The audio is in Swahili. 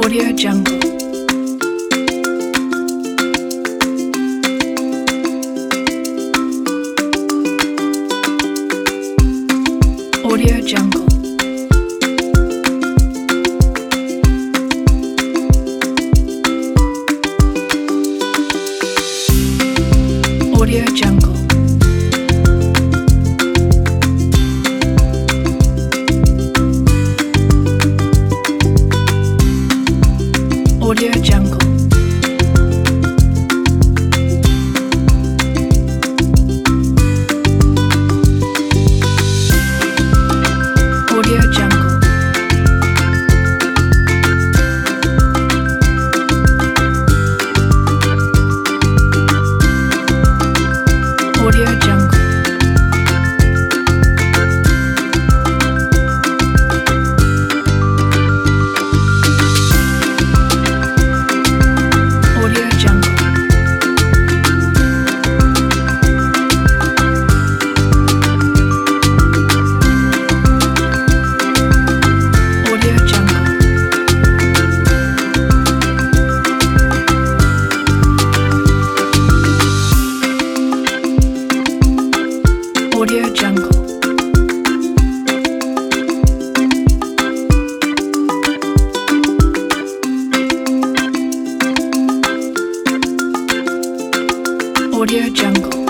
Audio Jungle. Audio Jungle. Audio Jungle. Audio Jungle. Audio Jungle. Audio Jungle. Audio Jungle. Audio Jungle. Audio Jungle. Audio Jungle.